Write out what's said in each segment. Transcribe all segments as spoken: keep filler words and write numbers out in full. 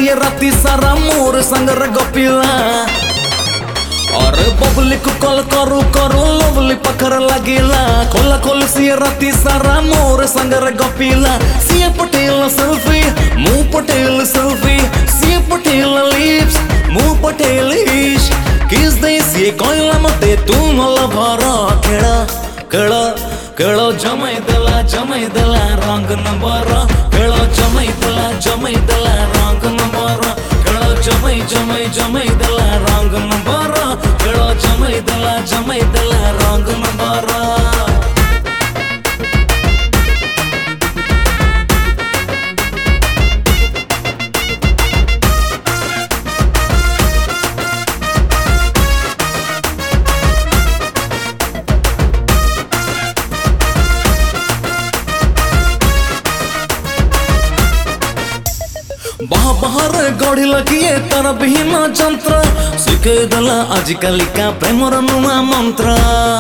ସିଏ ରାତି ସାରା ମୋର ସାଙ୍ଗରେ ଗପିଲା। अरे बबली को कॉल करू करू लवली पाखर लागिला। खोला खोल सिए राती सारा मोर संगर गपीला। सिए पटेल सेल्फी मु पटेल सेल्फी सिए पटेल लिप्स मु पटेल इश किस दे सिए कहला मते तू मला भर खेळ खेळ खेळ जमाई देला जमाई देला रंग नंबर खेळ जमाई देला जमाई देला रंग नंबर खेळ जमाई जमाई जमाई देला रंग नंबर खेळ जमाई देला जमाई देला रंग नंबर। बाह बाहर गढ़ी लगिए तार विहीन जंत्र शिखे देला आजिकाली का प्रेमर नुआ मंत्र।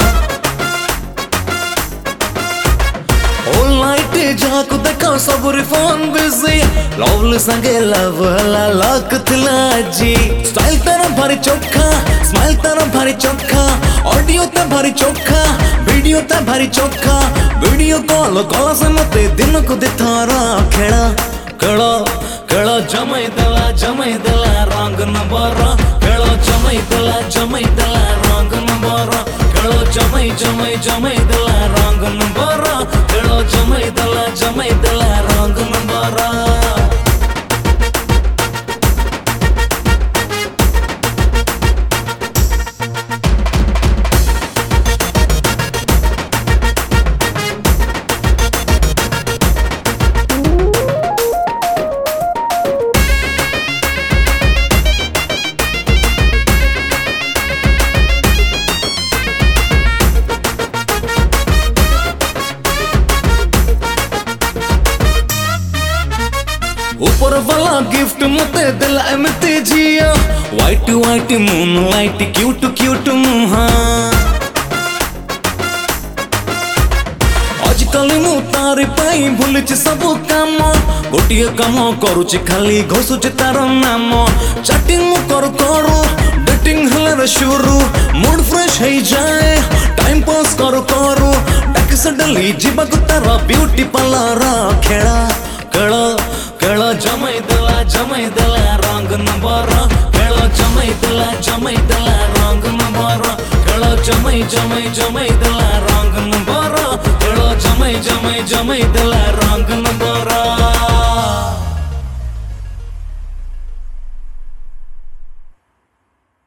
ऑल नाइट जाको देखा सबरी फोन बिजी लवली संगे लव हला लक थिला जी। स्टाइल तारा भारी चोखा स्माइल तारा भारी चोखा ऑडियो ता भारी चोखा वीडियो ता भारी चोखा वीडियो कॉल कॉल से मते दिन को दिथारा खेड़ा खेड़ा खेळ जमाई देला जमाई देला रंग नंबर खेळ जमाई देला जमाई देला रंग नंबर खेळ जमाई जमाई जमाई देला रंग नंबर खेळ जमाई देला जमाई देला रंग नंबर। ऊपर वाला गिफ्ट मते दिला एमती जिया white white moonlight cute cute मुहा। आजकल मु तारी पाई भूलिछि सब काम गोटिए काम करूछि खाली घोसुछि तार नाम। चैटिंग मु करू करू डेटिंग हलर शुरू मूड फ्रेश हो जाए टाइम पास करू करू डाक सडली जीवा को तार ब्यूटी पार्लर खेड़ा खेळ खेळ जमाई देला जमाई देला रंग नंबर खेळ जमाई देला जमाई देला रंग नंबर खेळ जमाई जमाई जमाई देला रंग नंबर खेळ जमाई जमाई जमाई देला रंग नंबर।